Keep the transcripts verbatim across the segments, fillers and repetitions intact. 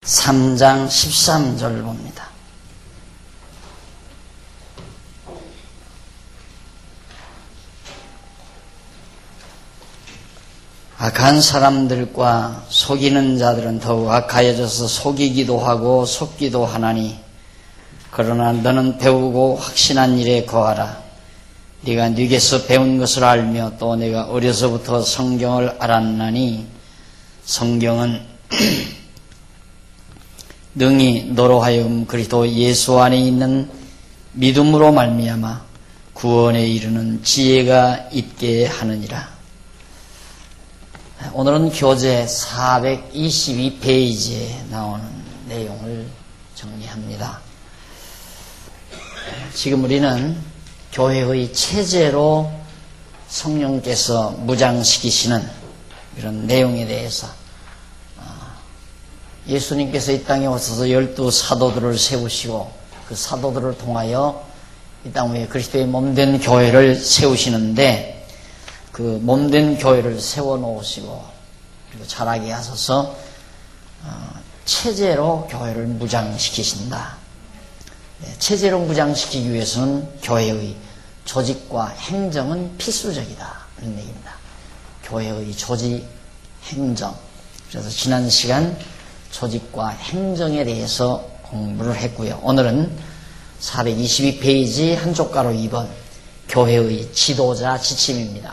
삼 장 십삼 절을 봅니다. 악한 사람들과 속이는 자들은 더욱 악하여져서 속이기도 하고 속기도 하나니 그러나 너는 배우고 확신한 일에 거하라. 네가 네게서 배운 것을 알며 또 내가 어려서부터 성경을 알았나니 성경은 능히 너로 하여금 그리스도 예수 안에 있는 믿음으로 말미암아 구원에 이르는 지혜가 있게 하느니라. 오늘은 교재 사백이십이 페이지에 나오는 내용을 정리합니다. 지금 우리는 교회의 체제로 성령께서 무장시키시는 이런 내용에 대해서 예수님께서 이 땅에 오셔서 열두 사도들을 세우시고 그 사도들을 통하여 이 땅 위에 그리스도의 몸된 교회를 세우시는데 그 몸된 교회를 세워놓으시고 그리고 자라게 하셔서 체제로 교회를 무장시키신다. 체제로 무장시키기 위해서는 교회의 조직과 행정은 필수적이다. 이런 얘기입니다. 교회의 조직, 행정. 그래서 지난 시간 조직과 행정에 대해서 공부를 했고요. 오늘은 사백이십이 페이지 한쪽 가로 이 번 교회의 지도자 지침입니다.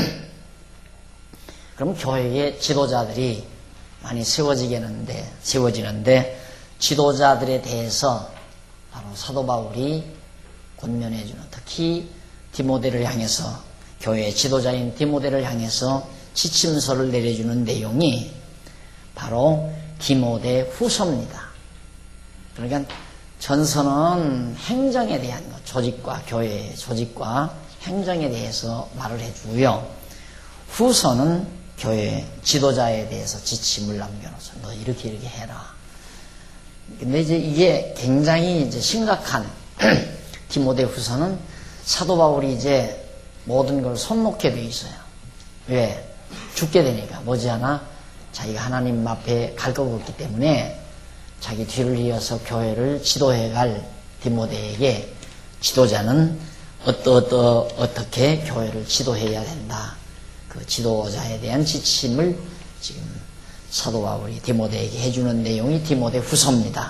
그럼 교회의 지도자들이 많이 세워지겠는데, 세워지는데 지도자들에 대해서 바로 사도 바울이 권면해주는, 특히 디모데를 향해서, 교회의 지도자인 디모데를 향해서 지침서를 내려주는 내용이 바로 디모데 후서입니다. 그러니까 전서는 행정에 대한 것, 조직과 교회의 조직과 행정에 대해서 말을 해주고요. 후서는 교회 지도자에 대해서 지침을 남겨놓죠. 너 이렇게 이렇게 해라. 근데 이제 이게 굉장히 이제 심각한 디모데 후서는 사도 바울이 이제 모든 걸 손놓게 돼 있어요. 왜? 죽게 되니까 머지않아 자기가 하나님 앞에 갈 것 같기 때문에 자기 뒤를 이어서 교회를 지도해갈 디모데에게 지도자는 어떠어떠 어떻게 교회를 지도해야 된다. 그 지도자에 대한 지침을 지금 사도 바울이 디모데에게 해주는 내용이 디모데 후서입니다.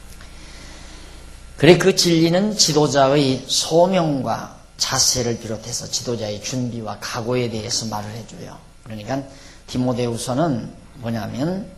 그래 그 진리는 지도자의 소명과 자세를 비롯해서 지도자의 준비와 각오에 대해서 말을 해줘요. 그러니까 디모데 후서는 뭐냐면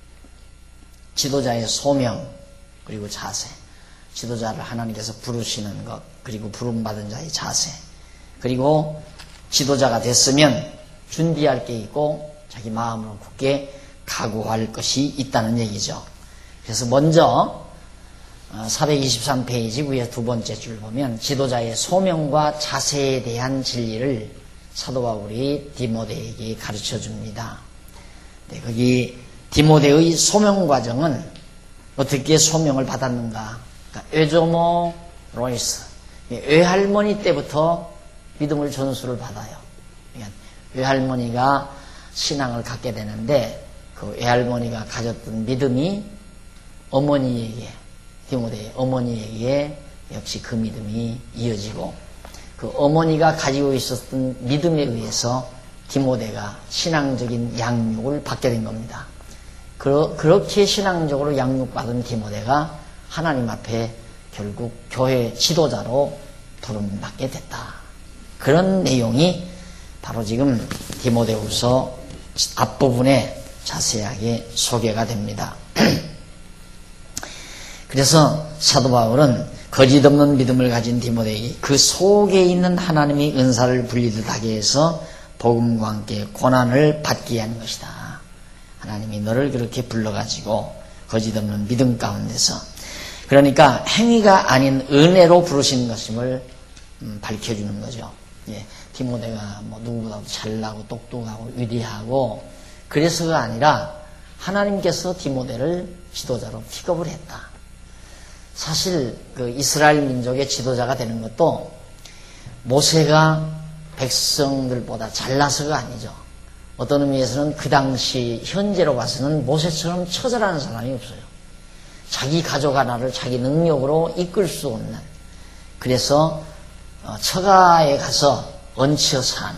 지도자의 소명 그리고 자세, 지도자를 하나님께서 부르시는 것, 그리고 부름받은 자의 자세, 그리고 지도자가 됐으면 준비할 게 있고 자기 마음으로 굳게 각오할 것이 있다는 얘기죠. 그래서 먼저 사백이십삼 페이지 위에 두 번째 줄 보면 지도자의 소명과 자세에 대한 진리를 사도 바울이 디모데에게 가르쳐 줍니다. 네, 거기 디모데의 소명 과정은 어떻게 소명을 받았는가? 그러니까 외조모 로이스, 외할머니 때부터 믿음을 전수를 받아요. 그러니까 외할머니가 신앙을 갖게 되는데 그 외할머니가 가졌던 믿음이 어머니에게, 디모데의 어머니에게 역시 그 믿음이 이어지고 그 어머니가 가지고 있었던 믿음에 의해서 디모데가 신앙적인 양육을 받게 된 겁니다. 그렇게 신앙적으로 양육받은 디모데가 하나님 앞에 결국 교회 지도자로 부름받게 됐다. 그런 내용이 바로 지금 디모데후서 앞부분에 자세하게 소개가 됩니다. 그래서 사도 바울은 거짓 없는 믿음을 가진 디모데에게 그 속에 있는 하나님의 은사를 분리듯 하게 해서 복음과 함께 고난을 받게 한 것이다. 하나님이 너를 그렇게 불러가지고 거짓 없는 믿음 가운데서, 그러니까 행위가 아닌 은혜로 부르신 것임을 음, 밝혀주는 거죠. 예, 디모데가 뭐 누구보다도 잘나고 똑똑하고 위대하고 그래서가 아니라 하나님께서 디모데를 지도자로 픽업을 했다. 사실 그 이스라엘 민족의 지도자가 되는 것도 모세가 백성들보다 잘나서가 아니죠. 어떤 의미에서는 그 당시 현재로 봐서는 모세처럼 처절한 사람이 없어요. 자기 가족 하나를 자기 능력으로 이끌 수 없는, 그래서 처가에 가서 얹혀 사는,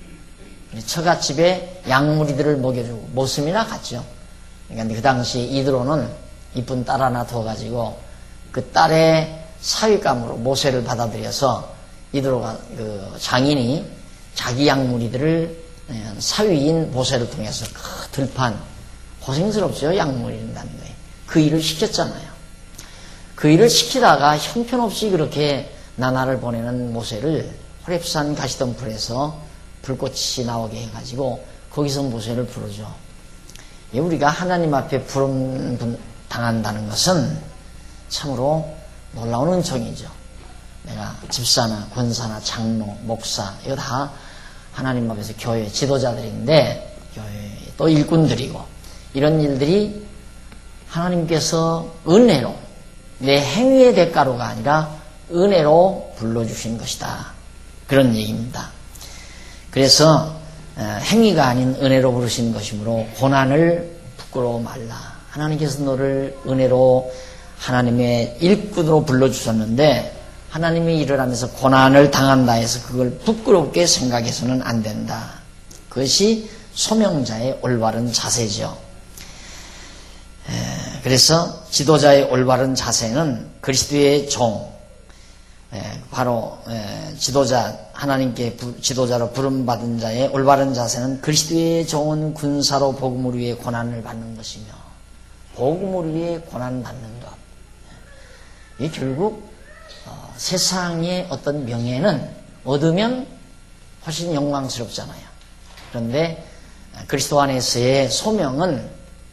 처갓집에 양무리들을 먹여주고 모습이나 같죠. 그러니까 그 당시 이드로는 이쁜 딸 하나 둬가지고 그 딸의 사위감으로 모세를 받아들여서 이드로가 그 장인이 자기 양무리들을 사위인 모세를 통해서 그 들판, 고생스럽죠. 양무리는다는 거예요. 그 일을 시켰잖아요. 그 일을 시키다가 형편없이 그렇게 나날을 보내는 모세를 호렙산 가시덤불에서 불꽃이 나오게 해가지고 거기서 모세를 부르죠. 우리가 하나님 앞에 부름 당한다는 것은 참으로 놀라운 은총이죠. 내가 집사나 권사나 장로, 목사, 이거 다 하나님 앞에서 교회 지도자들인데, 교회 또 일꾼들이고, 이런 일들이 하나님께서 은혜로, 내 행위의 대가로가 아니라 은혜로 불러주신 것이다. 그런 얘기입니다. 그래서 행위가 아닌 은혜로 부르신 것이므로 고난을 부끄러워 말라. 하나님께서 너를 은혜로 하나님의 일꾼으로 불러주셨는데 하나님이 일을 하면서 고난을 당한다 해서 그걸 부끄럽게 생각해서는 안 된다. 그것이 소명자의 올바른 자세죠. 그래서 지도자의 올바른 자세는 그리스도의 종, 바로 지도자, 하나님께 지도자로 부름받은 자의 올바른 자세는 그리스도의 종은 군사로 복음을 위해 고난을 받는 것이며 복음을 위해 고난받는 것. 이 결국 세상의 어떤 명예는 얻으면 훨씬 영광스럽잖아요. 그런데 그리스도 안에서의 소명은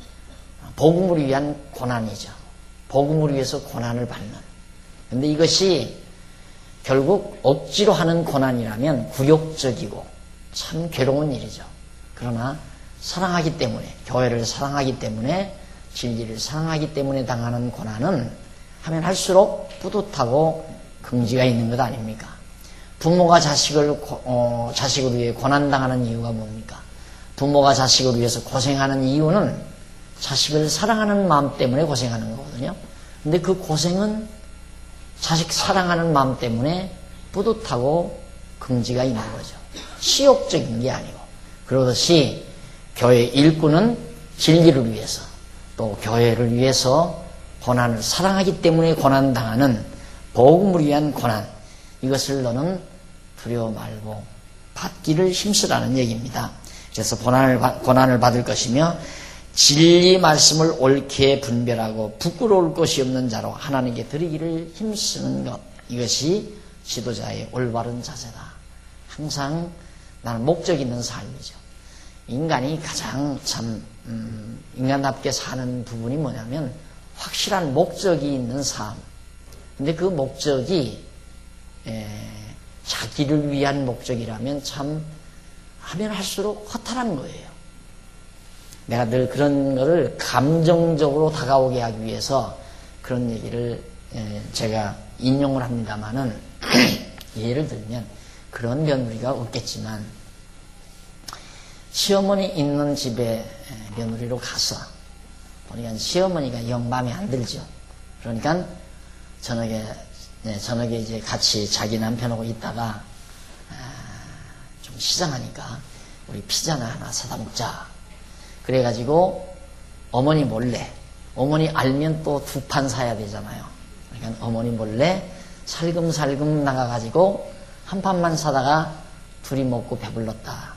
복음을 위한 고난이죠. 복음을 위해서 고난을 받는. 그런데 이것이 결국 억지로 하는 고난이라면 굴욕적이고 참 괴로운 일이죠. 그러나 사랑하기 때문에, 교회를 사랑하기 때문에, 진리를 사랑하기 때문에 당하는 고난은 하면 할수록 뿌듯하고 긍지가 있는 것 아닙니까? 부모가 자식을 어, 자식을 위해 고난당하는 이유가 뭡니까? 부모가 자식을 위해서 고생하는 이유는 자식을 사랑하는 마음 때문에 고생하는 거거든요. 근데 그 고생은 자식 사랑하는 마음 때문에 뿌듯하고 긍지가 있는 거죠. 시욕적인 게 아니고. 그러듯이 교회 일꾼은 진리를 위해서 또 교회를 위해서 고난을 사랑하기 때문에 고난당하는 복음을 위한 고난, 이것을 너는 두려워 말고 받기를 힘쓰라는 얘기입니다. 그래서 고난을, 고난을 받을 것이며 진리 말씀을 옳게 분별하고 부끄러울 것이 없는 자로 하나님께 드리기를 힘쓰는 것, 이것이 지도자의 올바른 자세다. 항상 나는 목적 있는 삶이죠. 인간이 가장 참 음, 인간답게 사는 부분이 뭐냐면 확실한 목적이 있는 삶. 근데 그 목적이 에, 자기를 위한 목적이라면 참 하면 할수록 허탈한 거예요. 내가 늘 그런 거를 감정적으로 다가오게 하기 위해서 그런 얘기를 제가 인용을 합니다만은 예를 들면 그런 며느리가 없겠지만 시어머니 있는 집에 며느리로 가서 보니까 시어머니가 영 마음에 안 들죠. 그러니까 저녁에 네, 저녁에 이제 같이 자기 남편하고 있다가 좀 시장하니까 우리 피자나 하나 사다 먹자. 그래가지고 어머니 몰래, 어머니 알면 또 두 판 사야 되잖아요. 그러니까 어머니 몰래 살금살금 나가가지고 한 판만 사다가 둘이 먹고 배불렀다.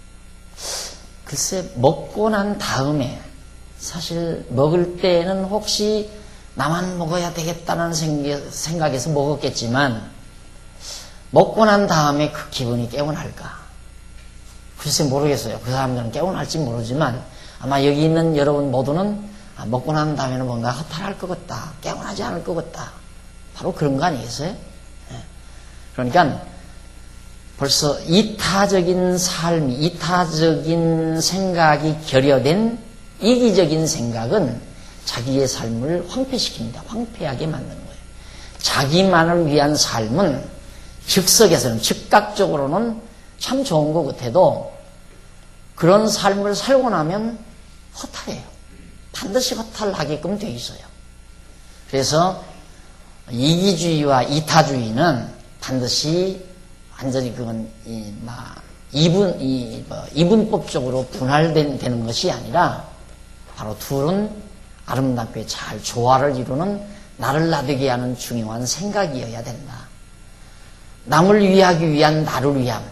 글쎄 먹고 난 다음에 사실 먹을 때는 혹시 나만 먹어야 되겠다는 생각에서 먹었겠지만 먹고 난 다음에 그 기분이 깨어날까? 글쎄 모르겠어요. 그 사람들은 깨어날지 모르지만 아마 여기 있는 여러분 모두는 아, 먹고 난 다음에는 뭔가 허탈할 것 같다. 깨어나지 않을 것 같다. 바로 그런 거 아니겠어요? 네. 그러니까 벌써 이타적인 삶이, 이타적인 생각이 결여된 이기적인 생각은 자기의 삶을 황폐시킵니다. 황폐하게 만드는 거예요. 자기만을 위한 삶은 즉석에서는, 즉각적으로는 참 좋은 것 같아도 그런 삶을 살고 나면 허탈해요. 반드시 허탈하게끔 돼 있어요. 그래서 이기주의와 이타주의는 반드시 완전히 그건 이, 막 이분 이 뭐, 이분법적으로 분할되는 것이 아니라 바로 둘은 아름답게 잘 조화를 이루는 나를 나되게 하는 중요한 생각이어야 된다. 남을 위하기 위한 나를 위함.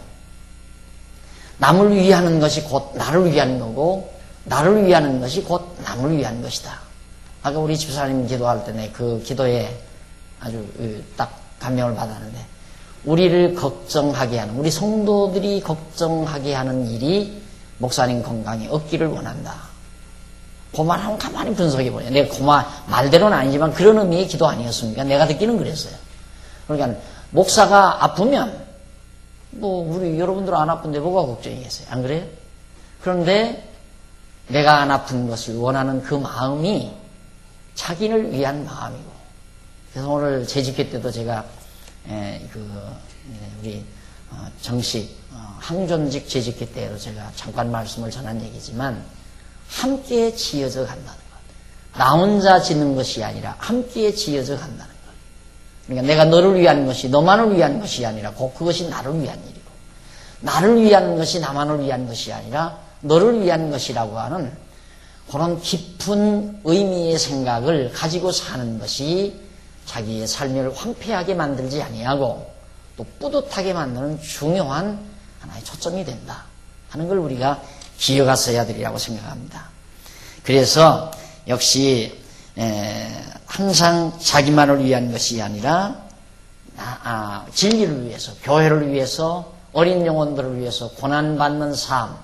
남을 위하는 것이 곧 나를 위한 거고 나를 위하는 것이 곧 남을 위한 것이다. 아까 우리 집사님 기도할 때 그 기도에 아주 딱 감명을 받았는데 우리를 걱정하게 하는 우리 성도들이 걱정하게 하는 일이 목사님 건강이 없기를 원한다. 그 말 한번 가만히 분석해보냐. 내가 그 말 말대로는 아니지만 그런 의미의 기도 아니었습니까? 내가 듣기는 그랬어요. 그러니까 목사가 아프면 뭐 우리 여러분들 안 아픈데 뭐가 걱정이겠어요? 안 그래요? 그런데 내가 안 아픈 것을 원하는 그 마음이 자기를 위한 마음이고 그래서 오늘 재집회 때도 제가 에, 그 우리 어, 정식 어, 항존직 재집회 때로 제가 잠깐 말씀을 전한 얘기지만 함께 지어져 간다는 것. 나 혼자 짓는 것이 아니라 함께 지어져 간다는 것. 그러니까 내가 너를 위한 것이 너만을 위한 것이 아니라 곧 그것이 나를 위한 일이고 나를 위한 것이 나만을 위한 것이 아니라 너를 위한 것이라고 하는 그런 깊은 의미의 생각을 가지고 사는 것이 자기의 삶을 황폐하게 만들지 아니하고 또 뿌듯하게 만드는 중요한 하나의 초점이 된다 하는 걸 우리가 기억하셔야 되리라고 생각합니다. 그래서 역시 에, 항상 자기만을 위한 것이 아니라 나, 아, 진리를 위해서 교회를 위해서 어린 영혼들을 위해서 고난받는 삶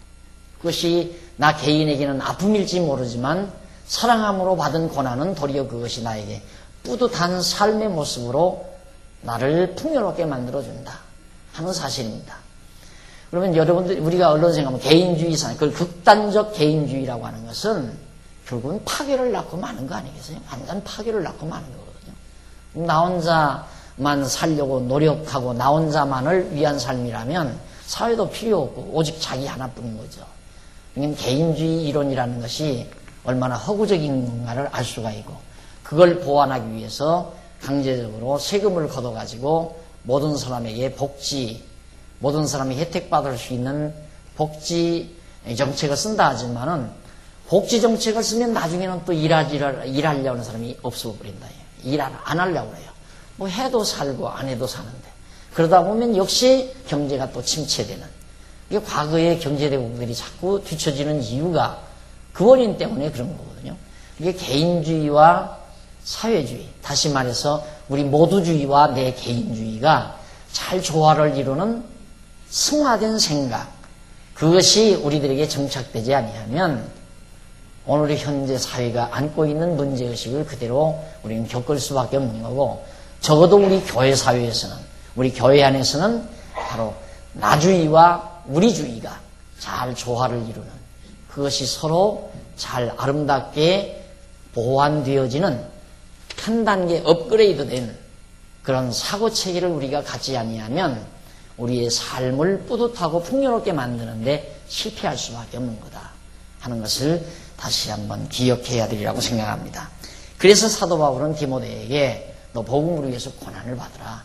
그것이 나 개인에게는 아픔일지 모르지만 사랑함으로 받은 고난은 도리어 그것이 나에게 뿌듯한 삶의 모습으로 나를 풍요롭게 만들어준다 하는 사실입니다. 그러면 여러분들 우리가 언론 생각하면 개인주의 산 그걸 극단적 개인주의라고 하는 것은 결국은 파괴를 낳고 마는 거 아니겠어요? 완전 파괴를 낳고 마는 거거든요. 나 혼자만 살려고 노력하고 나 혼자만을 위한 삶이라면 사회도 필요 없고 오직 자기 하나뿐인 거죠. 그러니까 개인주의 이론이라는 것이 얼마나 허구적인 건가를 알 수가 있고 그걸 보완하기 위해서 강제적으로 세금을 걷어가지고 모든 사람에게 복지, 모든 사람이 혜택받을 수 있는 복지 정책을 쓴다 하지만은 복지 정책을 쓰면 나중에는 또 일하지, 일하려는 사람이 없어버린다. 일 안 하려고 그래요. 뭐 해도 살고 안 해도 사는데. 그러다 보면 역시 경제가 또 침체되는. 이게 과거의 경제대국들이 자꾸 뒤처지는 이유가 그 원인 때문에 그런 거거든요. 이게 개인주의와 사회주의, 다시 말해서 우리 모두주의와 내 개인주의가 잘 조화를 이루는 승화된 생각, 그것이 우리들에게 정착되지 아니하면 오늘의 현재 사회가 안고 있는 문제의식을 그대로 우리는 겪을 수밖에 없는 거고 적어도 우리 교회 사회에서는 우리 교회 안에서는 바로 나주의와 우리주의가 잘 조화를 이루는 그것이 서로 잘 아름답게 보완되어지는 한 단계 업그레이드된 그런 사고체계를 우리가 갖지 아니하면 우리의 삶을 뿌듯하고 풍요롭게 만드는데 실패할 수밖에 없는 거다 하는 것을 다시 한번 기억해야 되리라고 생각합니다. 그래서 사도 바울은 디모데에게 너 복음을 위해서 고난을 받으라.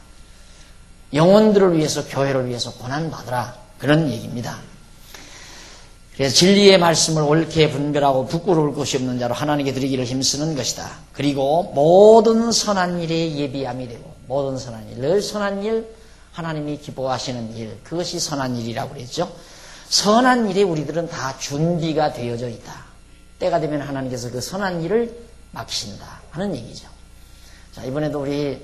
영혼들을 위해서 교회를 위해서 고난 받으라. 그런 얘기입니다. 그래서 진리의 말씀을 옳게 분별하고 부끄러울 것이 없는 자로 하나님께 드리기를 힘쓰는 것이다. 그리고 모든 선한 일에 예비함이 되고 모든 선한 일, 늘 선한 일, 하나님이 기뻐하시는 일, 그것이 선한 일이라고 그랬죠. 선한 일에 우리들은 다 준비가 되어져 있다. 때가 되면 하나님께서 그 선한 일을 맡기신다 하는 얘기죠. 자, 이번에도 우리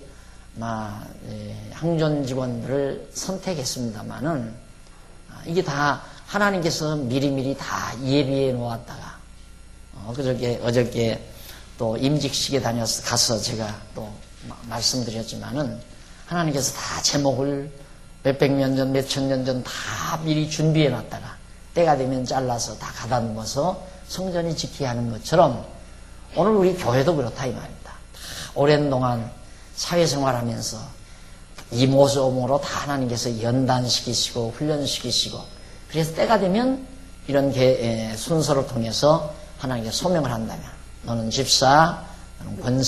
항존 직원들을 선택했습니다만은 이게 다 하나님께서 미리미리 다 예비해 놓았다가 어, 그저께 어저께 또 임직식에 다녀서 가서 제가 또 말씀드렸지만은 하나님께서 다 제목을 몇백 년 전, 몇천 년 전 다 미리 준비해 놨다가 때가 되면 잘라서 다 가다듬어서 성전이 지켜야 하는 것처럼 오늘 우리 교회도 그렇다 이 말입니다. 다 오랜 동안 사회생활하면서 이 모습으로 다 하나님께서 연단시키시고 훈련시키시고 그래서 때가 되면 이런 게, 에, 순서를 통해서 하나님께 소명을 한다면 너는 집사, 너는 권사,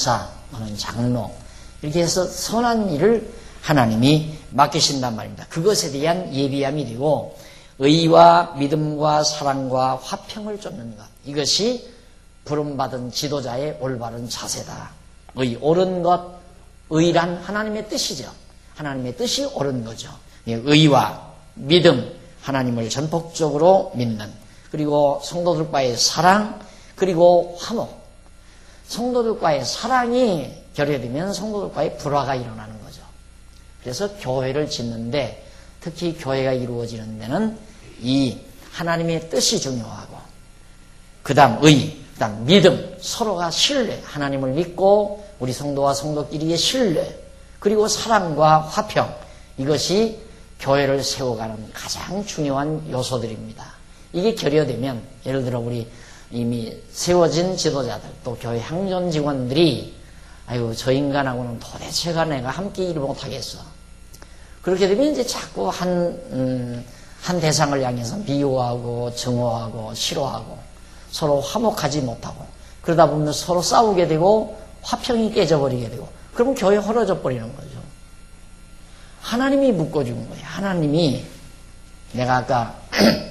너는 장로. 이렇게 해서 선한 일을 하나님이 맡기신단 말입니다. 그것에 대한 예비함이 되고 의와 믿음과 사랑과 화평을 쫓는 것. 이것이 부름받은 지도자의 올바른 자세다. 의, 옳은 것, 의란 하나님의 뜻이죠. 하나님의 뜻이 옳은 거죠. 의와 믿음, 하나님을 전폭적으로 믿는, 그리고 성도들과의 사랑, 그리고 화목. 성도들과의 사랑이 결여되면 성도들과의 불화가 일어나는 거죠. 그래서 교회를 짓는데, 특히 교회가 이루어지는 데는 이 하나님의 뜻이 중요하고, 그 다음 의, 그 다음 믿음, 서로가 신뢰, 하나님을 믿고 우리 성도와 성도끼리의 신뢰, 그리고 사랑과 화평, 이것이 교회를 세워가는 가장 중요한 요소들입니다. 이게 결여되면, 예를 들어 우리 이미 세워진 지도자들, 또 교회 항존 직원들이 아이고 저 인간하고는 도대체가 내가 함께 일을 못하겠어. 그렇게 되면 이제 자꾸 한, 음, 한 대상을 향해서 미워하고 정오하고 싫어하고 서로 화목하지 못하고, 그러다 보면 서로 싸우게 되고 화평이 깨져버리게 되고, 그러면 교회 헐어져 버리는 거죠. 하나님이 묶어준 거예요. 하나님이, 내가 아까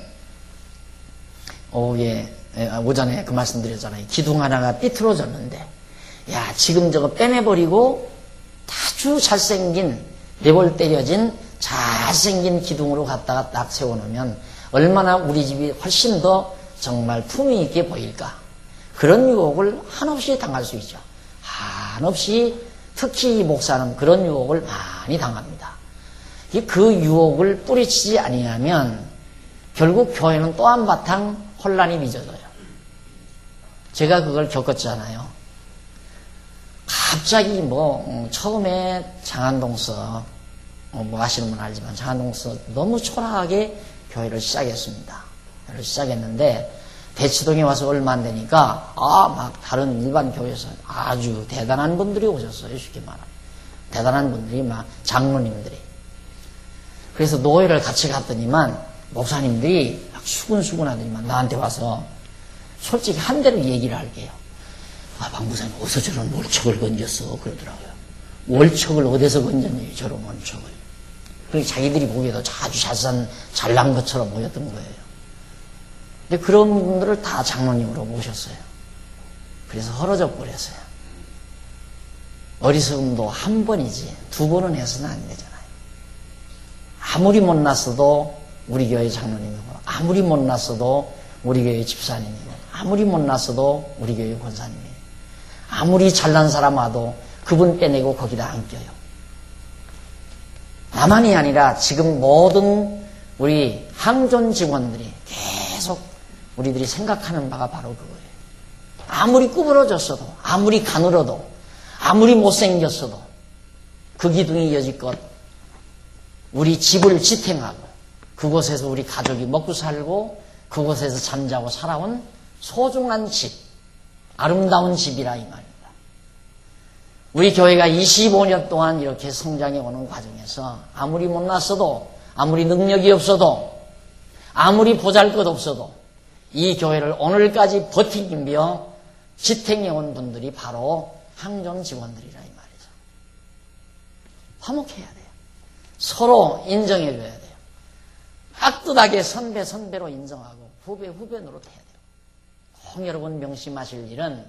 오후에 오전에 그 말씀 드렸잖아요. 기둥 하나가 삐뚤어졌는데, 야 지금 저거 빼내버리고 아주 잘생긴 네볼 때려진 잘생긴 기둥으로 갖다가 딱 세워놓으면 얼마나 우리 집이 훨씬 더 정말 품위 있게 보일까. 그런 유혹을 한없이 당할 수 있죠. 한없이, 특히 이 목사는 그런 유혹을 많이 당합니다. 그 유혹을 뿌리치지 아니하면 결국 교회는 또 한바탕 혼란이 빚어져요. 제가 그걸 겪었잖아요. 갑자기 뭐 처음에 장안동서, 뭐 아시는 분 알지만 장안동서 너무 초라하게 교회를 시작했습니다. 교회를 시작했는데 대치동에 와서 얼마 안 되니까 아 막 다른 일반 교회에서 아주 대단한 분들이 오셨어요. 쉽게 말하면 대단한 분들이 막 장로님들이. 그래서 노예를 같이 갔더니만 목사님들이 막 수근수근하더니만 나한테 와서 솔직히 한 대로 얘기를 할게요. 아, 박 목사님 어디서 저런 월척을 건졌어 그러더라고요. 월척을 어디서 건졌니 저런 월척을. 그리고 자기들이 보기에도 아주 잘산 잘난 것처럼 보였던 거예요. 근데 그런 분들을 다 장로님으로 모셨어요. 그래서 헐어져 버렸어요. 어리석음도 한 번이지 두 번은 해서는 안 되잖아요. 아무리 못났어도 우리 교회 장로님이고, 아무리 못났어도 우리 교회 집사님이고, 아무리 못났어도 우리 교회 권사님이에요. 아무리 잘난 사람 와도 그분 빼내고 거기다 안 껴요. 나만이 아니라 지금 모든 우리 항존 직원들이 계속 우리들이 생각하는 바가 바로 그거예요. 아무리 구부러졌어도, 아무리 가늘어도, 아무리 못생겼어도 그 기둥이 여지껏 우리 집을 지탱하고 그곳에서 우리 가족이 먹고 살고 그곳에서 잠자고 살아온 소중한 집, 아름다운 집이라 이 말입니다. 우리 교회가 이십오 년 동안 이렇게 성장해 오는 과정에서 아무리 못났어도, 아무리 능력이 없어도, 아무리 보잘것 없어도 이 교회를 오늘까지 버티며 지탱해 온 분들이 바로 항존 직원들이라 이 말이죠. 화목해야 돼요. 서로 인정해 줘야 돼요. 깍듯하게 선배 선배로 인정하고 후배 후배 노릇해야 돼요. 꼭 여러분 명심하실 일은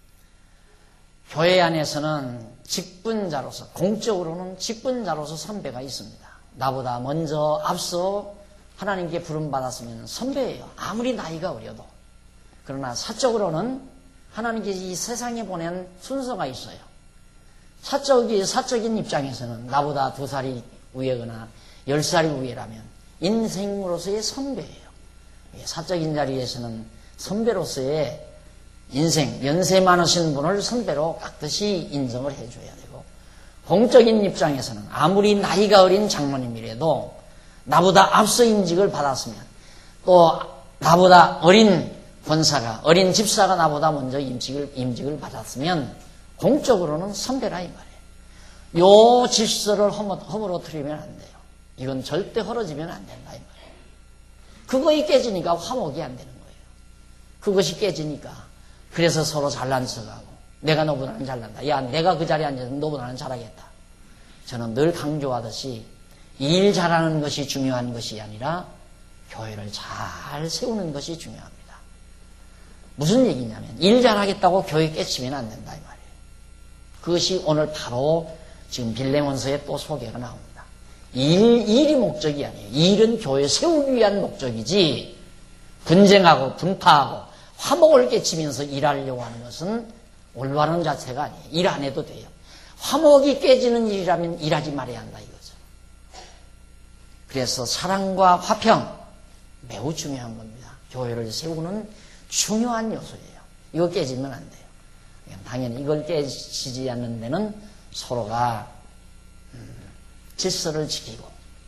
교회 안에서는 직분자로서, 공적으로는 직분자로서 선배가 있습니다. 나보다 먼저 앞서 하나님께 부름받았으면 선배예요. 아무리 나이가 어려도. 그러나 사적으로는 하나님께서 이 세상에 보낸 순서가 있어요. 사적이, 사적인 입장에서는 나보다 두 살이 위거나 열 살이 위라면 인생으로서의 선배예요. 사적인 자리에서는 선배로서의 인생, 연세 많으신 분을 선배로 깍듯이 인정을 해줘야 되고, 공적인 입장에서는 아무리 나이가 어린 장로님이라도 나보다 앞서 임직을 받았으면, 또 나보다 어린 권사가, 어린 집사가 나보다 먼저 임직을, 임직을 받았으면 공적으로는 선배라 이 말이에요. 요 질서를 허물, 허물어뜨리면 안 돼요. 이건 절대 헐어지면 안 된다 이 말이에요. 그것이 깨지니까 화목이 안 되는 거예요. 그것이 깨지니까 그래서 서로 잘난 척하고 내가 너보다는 잘난다. 야, 내가 그 자리에 앉아서 너보다는 잘하겠다. 저는 늘 강조하듯이 일 잘하는 것이 중요한 것이 아니라 교회를 잘 세우는 것이 중요합니다. 무슨 얘기냐면 일 잘하겠다고 교회 깨치면 안 된다 이 말이에요. 그것이 오늘 바로 지금 빌레몬서에 또 소개가 나옵니다. 일, 일이 목적이 아니에요. 일은 교회 세우기 위한 목적이지 분쟁하고 분파하고 화목을 깨치면서 일하려고 하는 것은 올바른 자체가 아니에요. 일 안 해도 돼요. 화목이 깨지는 일이라면 일하지 말아야 한다 이거죠. 그래서 사랑과 화평 매우 중요한 겁니다. 교회를 세우는 중요한 요소예요. 이거 깨지면 안 돼요. 당연히 이걸 깨지지 않는 데는 서로가 음, 질서를 지키고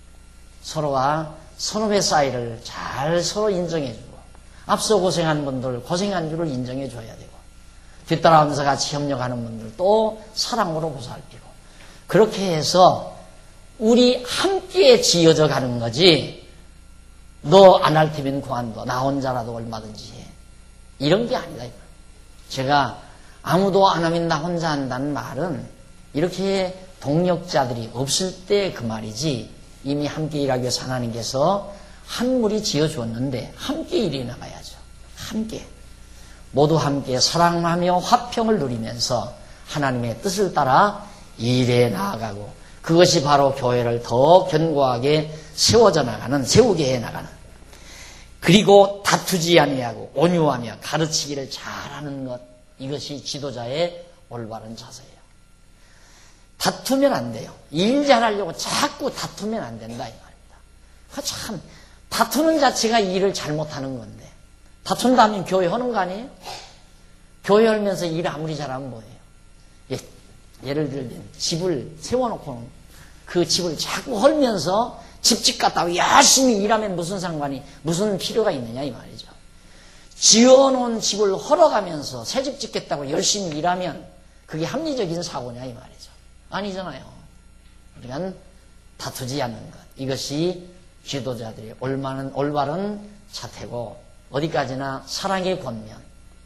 서로와 선후배 사이를 잘 서로 인정해주고 앞서 고생한 분들 고생한 줄을 인정해줘야 되고 뒤따라오면서 같이 협력하는 분들도 사랑으로 보살피고 그렇게 해서 우리 함께 지어져 가는 거지 너 안 할 테면 그만둬 나 혼자라도 얼마든지 해 이런 게 아니다. 제가 아무도 안 하면 나 혼자 한다는 말은 이렇게 동력자들이 없을 때 그 말이지 이미 함께 일하기 위해서 하나님께서 한 무리 지어주었는데 함께 일해 나가야죠. 함께 모두 함께 사랑하며 화평을 누리면서 하나님의 뜻을 따라 일해 나아가고 그것이 바로 교회를 더 견고하게 세워져 나가는 세우게 해 나가는 그리고 다투지 아니하고 온유하며 가르치기를 잘하는 것 이것이 지도자의 올바른 자세예요. 다투면 안 돼요. 일 잘하려고 자꾸 다투면 안 된다 이 말입니다. 참 다투는 자체가 일을 잘못하는 건데 다툰다면 교회 하는 거 아니에요? 교회 하면서 일 아무리 잘하면 뭐예요? 예, 예를 들면 집을 세워놓고는 그 집을 자꾸 헐면서 집집 갔다고 열심히 일하면 무슨 상관이 무슨 필요가 있느냐 이 말이죠. 지어놓은 집을 헐어가면서 새집 짓겠다고 열심히 일하면 그게 합리적인 사고냐 이 말이죠. 아니잖아요. 그러니까 다투지 않는 것 이것이 지도자들의 올바른, 올바른 자태고 어디까지나 사랑의 권면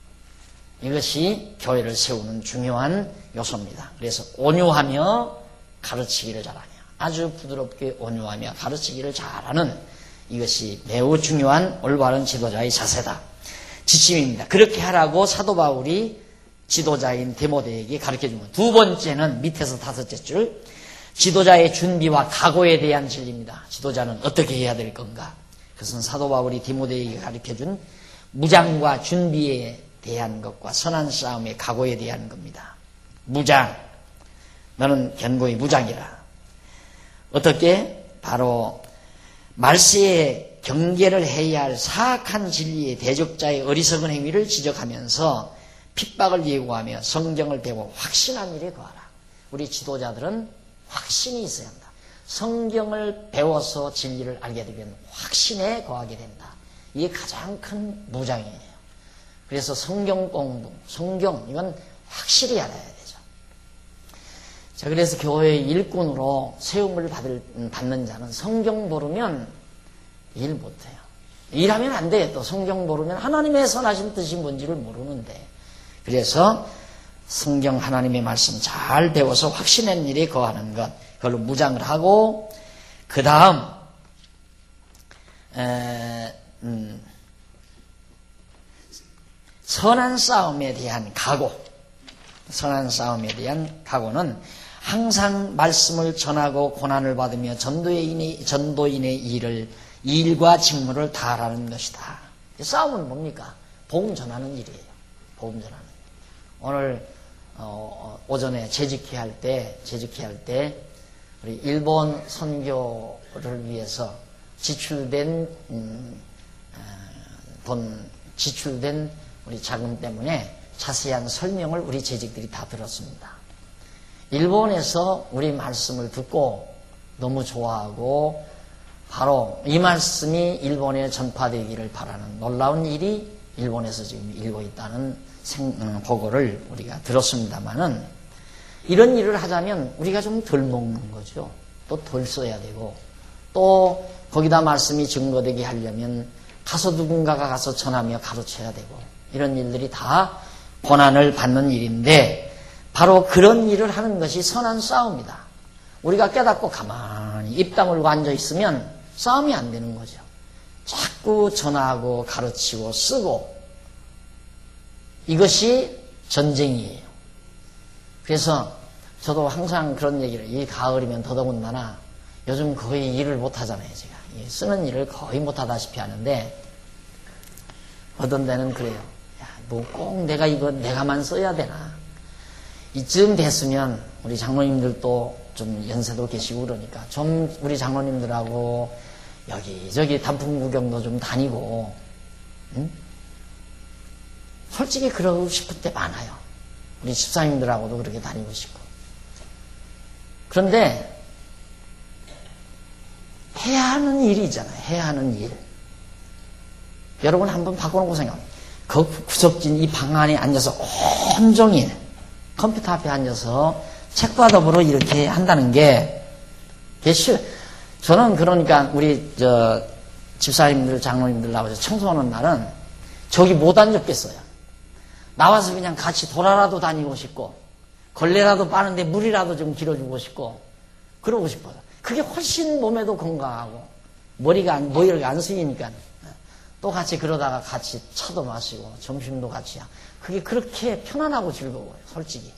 이것이 교회를 세우는 중요한 요소입니다. 그래서 온유하며 가르치기를 잘하며 아주 부드럽게 온유하며 가르치기를 잘하는 이것이 매우 중요한 올바른 지도자의 자세다. 지침입니다. 그렇게 하라고 사도 바울이 지도자인 디모데에게 가르쳐준 것. 두 번째는 밑에서 다섯째 줄 지도자의 준비와 각오에 대한 진리입니다. 지도자는 어떻게 해야 될 건가? 그것은 사도 바울이 디모데에게 가르쳐준 무장과 준비에 대한 것과 선한 싸움의 각오에 대한 겁니다. 무장, 너는 견고히 무장이라. 어떻게? 바로 말세에 경계를 해야 할 사악한 진리의 대적자의 어리석은 행위를 지적하면서 핍박을 예고하며 성경을 배워 확신한 일에 거하라. 우리 지도자들은 확신이 있어야 한다. 성경을 배워서 진리를 알게 되면 확신에 거하게 된다. 이게 가장 큰 무장이에요. 그래서 성경 공부, 성경 이건 확실히 알아야 되죠. 자, 그래서 교회 일꾼으로 세움을 받을, 받는 자는 성경 모르면 일 못해요. 일하면 안 돼요. 또 성경 모르면 하나님의 선하신 뜻이 뭔지를 모르는데 그래서 성경 하나님의 말씀 잘 배워서 확신한 일에 거하는 것 그걸로 무장을 하고 그 다음 음, 선한 싸움에 대한 각오 선한 싸움에 대한 각오는 항상 말씀을 전하고 고난을 받으며 전도인의, 전도인의 일을 일과 직무를 다하라는 것이다. 싸움은 뭡니까? 복음 전하는 일이에요. 복음 전하는 일. 오늘 어, 오전에 재직회 할 때 재직회 할 때 우리 일본 선교를 위해서 지출된 음, 어, 돈 지출된 우리 자금 때문에 자세한 설명을 우리 재직들이 다 들었습니다. 일본에서 우리 말씀을 듣고 너무 좋아하고 바로 이 말씀이 일본에 전파되기를 바라는 놀라운 일이 일본에서 지금 일고 있다는 생, 어, 보고를 우리가 들었습니다만은 이런 일을 하자면 우리가 좀 덜 먹는 거죠. 또 덜 써야 되고 또 거기다 말씀이 증거되게 하려면 가서 누군가가 가서 전하며 가르쳐야 되고 이런 일들이 다 고난을 받는 일인데 바로 그런 일을 하는 것이 선한 싸움이다. 우리가 깨닫고 가만히 입 다물고 앉아있으면 싸움이 안 되는 거죠. 자꾸 전하고 가르치고 쓰고 이것이 전쟁이에요. 그래서 저도 항상 그런 얘기를, 이 가을이면 더더군다나 요즘 거의 일을 못하잖아요. 제가 쓰는 일을 거의 못하다시피 하는데 어떤 데는 그래요. 야, 뭐 꼭 내가 이거 내가만 써야 되나. 이쯤 됐으면 우리 장로님들도 좀 연세도 계시고 그러니까 좀 우리 장로님들하고 여기저기 단풍 구경도 좀 다니고, 응? 솔직히 그러고 싶을 때 많아요. 우리 집사님들하고도 그렇게 다니고 싶고. 그런데 해야 하는 일이 있잖아요. 해야 하는 일. 여러분 한번 바꿔놓고 생각해요. 그 구석진 이 방 안에 앉아서 온종일 컴퓨터 앞에 앉아서 책과 더불어 이렇게 한다는 게, 저는 그러니까 우리 저 집사님들, 장로님들 나와서 청소하는 날은 저기 못 앉았겠어요. 나와서 그냥 같이 돌아라도 다니고 싶고, 걸레라도 빠는데 물이라도 좀 길어주고 싶고, 그러고 싶어요. 그게 훨씬 몸에도 건강하고, 머리가 안, 머리가 안 쓰이니까. 또 같이 그러다가 같이 차도 마시고, 점심도 같이 하고, 그게 그렇게 편안하고 즐거워요, 솔직히.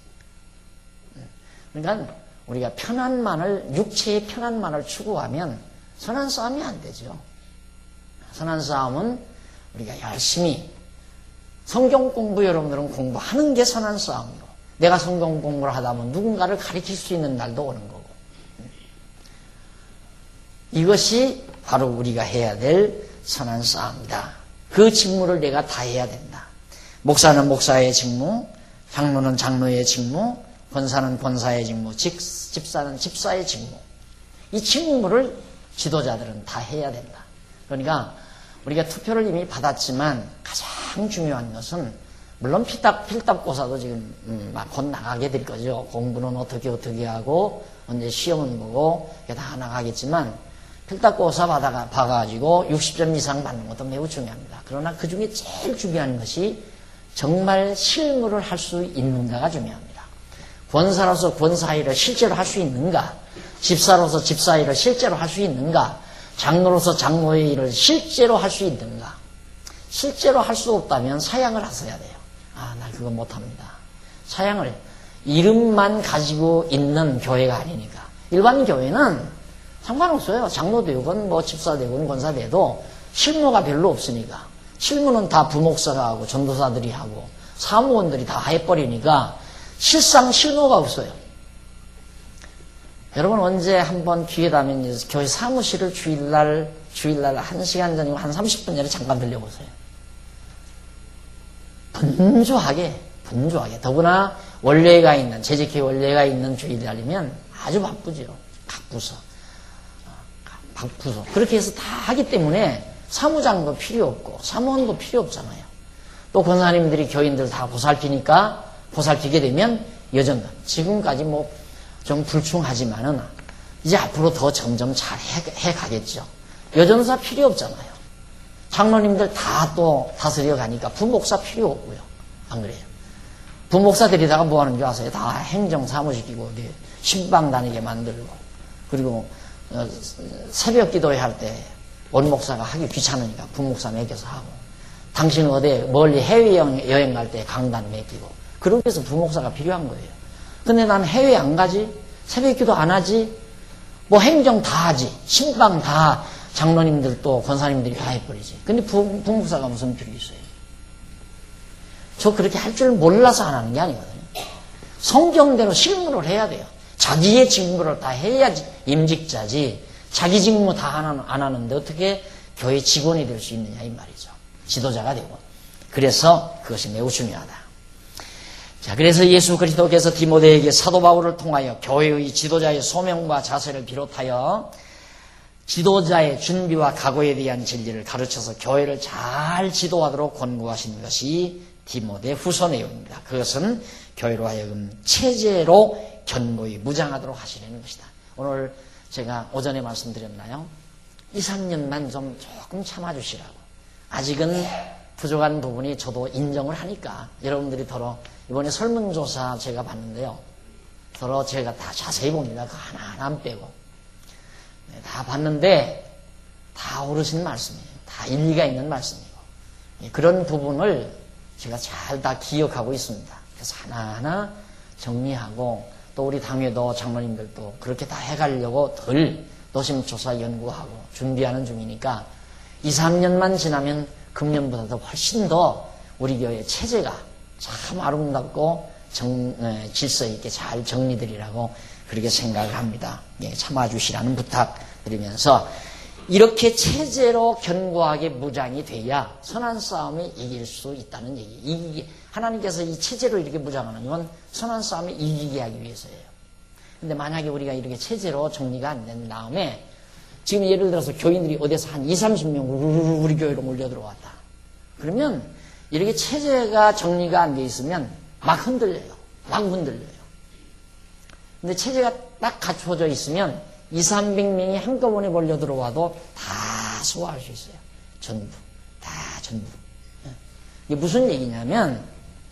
그러니까 우리가 편안만을, 육체의 편안만을 추구하면 선한 싸움이 안 되죠. 선한 싸움은 우리가 열심히, 성경 공부 여러분들은 공부하는 게 선한 싸움이고, 내가 성경 공부를 하다 보면 누군가를 가르칠 수 있는 날도 오는 거고, 이것이 바로 우리가 해야 될 선한 싸움이다. 그 직무를 내가 다 해야 된다. 목사는 목사의 직무, 장로는 장로의 직무, 권사는 권사의 직무, 집, 집사는 집사의 직무. 이 직무를 지도자들은 다 해야 된다. 그러니까 우리가 투표를 이미 받았지만 가장 중요한 것은, 물론 필답, 필답고사도 지금 음, 막 곧 나가게 될 거죠. 공부는 어떻게 어떻게 하고 언제 시험은 보고 다 나가겠지만, 필답고사 받아가, 봐가지고 육십 점 이상 받는 것도 매우 중요합니다. 그러나 그 중에 제일 중요한 것이 정말 실무를 할 수 있는가가 중요합니다. 권사로서 권사 일을 실제로 할 수 있는가, 집사로서 집사 일을 실제로 할 수 있는가, 장로로서 장로의 일을 실제로 할 수 있는가. 실제로 할 수 없다면 사양을 하셔야 돼요. 아, 나 그거 못합니다. 사양을, 이름만 가지고 있는 교회가 아니니까. 일반 교회는 상관없어요. 장로 되건 뭐 집사 되건 권사 돼도 실무가 별로 없으니까. 실무는 다 부목사가 하고 전도사들이 하고 사무원들이 다 해버리니까 실상 실무가 없어요. 여러분 언제 한번 기회 되면 교회 사무실을 주일날 주일날 한 시간 전이고 한 삼십 분 전에 잠깐 들려보세요. 분주하게 분주하게, 더구나 원례가 있는, 재직회 원례가 있는 주일날이면 아주 바쁘죠. 각 부서 각 부서 그렇게 해서 다 하기 때문에 사무장도 필요 없고 사무원도 필요 없잖아요. 또 권사님들이 교인들 다 보살피니까, 보살피게 되면 여전히 지금까지 뭐 좀 불충하지만은 이제 앞으로 더 점점 잘 해, 해 가겠죠. 여전사 필요 없잖아요. 장로님들 다 또 다스려 가니까 부목사 필요 없고요. 안 그래요? 부목사들이다가 뭐 하는 줄 아세요? 다 행정 사무시키고 신방 다니게 만들고, 그리고 어, 새벽 기도회 할 때 원목사가 하기 귀찮으니까 부목사 맡겨서 하고, 당신 어디 멀리 해외여행 갈 때 강단 맡기고, 그러기 위해서 부목사가 필요한 거예요. 근데 난 해외 안 가지, 새벽 기도 안 하지, 뭐 행정 다 하지, 신방 다 장로님들 또 권사님들이 다 해버리지. 근데 부, 부목사가 무슨 필요 있어요? 저 그렇게 할 줄 몰라서 안 하는 게 아니거든요. 성경대로 실무를 해야 돼요. 자기의 직무를 다 해야지 임직자지, 자기 직무 다 안 하는데 어떻게 교회 직원이 될 수 있느냐 이 말이죠. 지도자가 되고. 그래서 그것이 매우 중요하다. 자, 그래서 예수 그리스도께서 디모데에게 사도 바울을 통하여 교회의 지도자의 소명과 자세를 비롯하여 지도자의 준비와 각오에 대한 진리를 가르쳐서 교회를 잘 지도하도록 권고하신 것이 디모데 후서 내용입니다. 그것은 교회로 하여금 체제로 견고히 무장하도록 하시려는 것이다. 오늘 제가 오전에 말씀드렸나요? 이, 삼 년만 좀 조금 참아주시라고. 아직은 부족한 부분이 저도 인정을 하니까 여러분들이 더러 이번에 설문조사 제가 봤는데요. 더러 제가 다 자세히 봅니다. 그 하나하나 안 빼고. 네, 다 봤는데 다 옳으신 말씀이에요. 다 일리가 있는 말씀이고. 예, 그런 부분을 제가 잘 다 기억하고 있습니다. 그래서 하나하나 정리하고 또 우리 당회도 장로님들도 그렇게 다 해가려고 덜 노심초사 연구하고 준비하는 중이니까 이, 삼 년만 지나면 금년보다도 훨씬 더 우리 교회 체제가 참 아름답고 정, 에, 질서 있게 잘 정리되리라고 그렇게 생각을 합니다. 예, 참아주시라는 부탁드리면서 이렇게 체제로 견고하게 무장이 돼야 선한 싸움에 이길 수 있다는 얘기. 이기게, 하나님께서 이 체제로 이렇게 무장하는 건 선한 싸움에 이기게 하기 위해서예요. 근데 만약에 우리가 이렇게 체제로 정리가 안 된 다음에 지금 예를 들어서 교인들이 어디서 한 이삼십 명 우르르 우리 교회로 몰려 들어왔다. 그러면 이렇게 체제가 정리가 안 돼 있으면 막 흔들려요. 막 흔들려요. 근데 체제가 딱 갖춰져 있으면 이삼백 명이 한꺼번에 몰려 들어와도 다 소화할 수 있어요. 전부. 다 전부. 이게 무슨 얘기냐면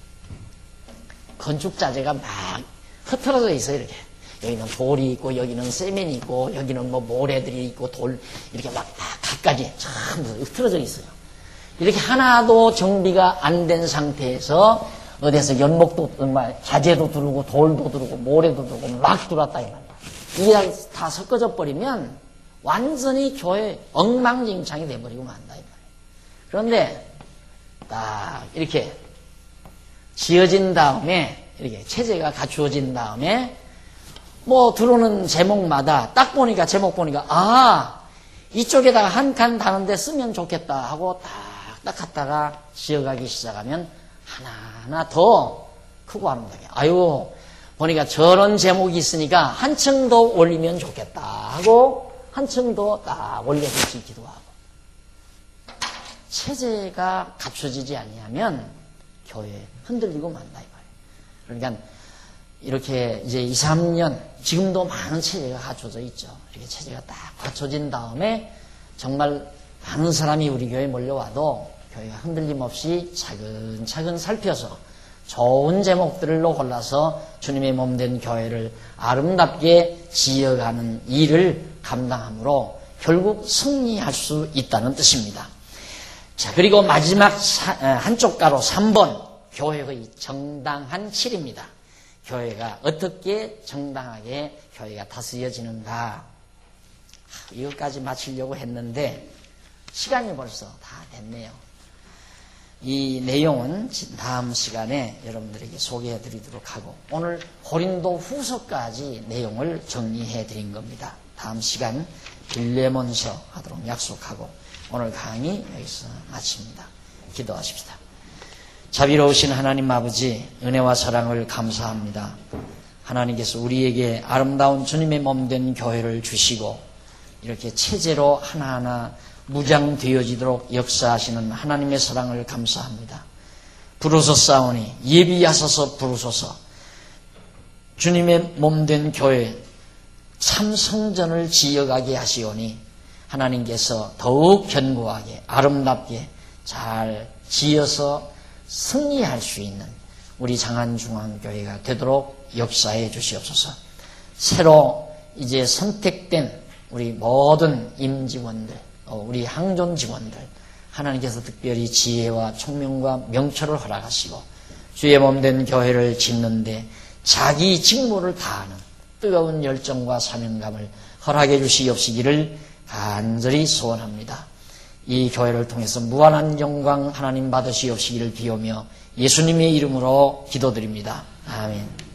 건축 자재가 막 흩어져 있어요. 이렇게. 여기는 돌이 있고 여기는 세면이 있고 여기는 뭐 모래들이 있고 돌 이렇게 막 다 각가지 전부 흩어져 있어요. 이렇게 하나도 정비가 안 된 상태에서 어디에서 연목도 정말 자재도 두르고 돌도 두르고 모래도 두르고 막 들어왔다 이 말이야. 이게 다 섞어져 버리면 완전히 교회 엉망진창이 돼버리고 만다 이 말이야. 그런데 딱 이렇게 지어진 다음에 이렇게 체제가 갖추어진 다음에 뭐 들어오는 제목마다 딱 보니까 제목 보니까 아 이쪽에다가 한 칸 다는데 쓰면 좋겠다 하고 딱딱 갖다가 지어가기 시작하면 하나하나 더 크고 아름답게 아유 보니까 저런 제목이 있으니까 한층 더 올리면 좋겠다 하고 한층 더 딱 올려서 짓기도 하고 체제가 갖춰지지 아니하면 교회 흔들리고 만다 이 말이에요. 그러니까 이렇게 이제 이, 삼 년 지금도 많은 체제가 갖춰져 있죠. 이렇게 체제가 딱 갖춰진 다음에 정말 많은 사람이 우리 교회에 몰려와도 교회가 흔들림 없이 차근차근 살펴서 좋은 제목들로 골라서 주님의 몸된 교회를 아름답게 지어가는 일을 감당함으로 결국 승리할 수 있다는 뜻입니다. 자, 그리고 마지막 사, 한쪽 가로 삼 번 교회의 정당한 실입니다. 교회가 어떻게 정당하게 교회가 다스려지는가. 이것까지 마치려고 했는데 시간이 벌써 다 됐네요. 이 내용은 다음 시간에 여러분들에게 소개해 드리도록 하고 오늘 고린도 후서까지 내용을 정리해 드린 겁니다. 다음 시간 빌레몬서 하도록 약속하고 오늘 강의 여기서 마칩니다. 기도하십시다. 자비로우신 하나님 아버지 은혜와 사랑을 감사합니다. 하나님께서 우리에게 아름다운 주님의 몸된 교회를 주시고 이렇게 체제로 하나하나 무장되어지도록 역사하시는 하나님의 사랑을 감사합니다. 부르소사오니 예비하소서 부르소서 주님의 몸된 교회 참 성전을 지어가게 하시오니 하나님께서 더욱 견고하게 아름답게 잘 지어서 승리할 수 있는 우리 장안중앙교회가 되도록 역사해 주시옵소서. 새로 이제 선택된 우리 모든 임직원들, 우리 항존 직원들 하나님께서 특별히 지혜와 총명과 명철을 허락하시고 주의 몸된 교회를 짓는데 자기 직무를 다하는 뜨거운 열정과 사명감을 허락해 주시옵시기를 간절히 소원합니다. 이 교회를 통해서 무한한 영광 하나님 받으시옵시기를 비오며 예수님의 이름으로 기도드립니다. 아멘.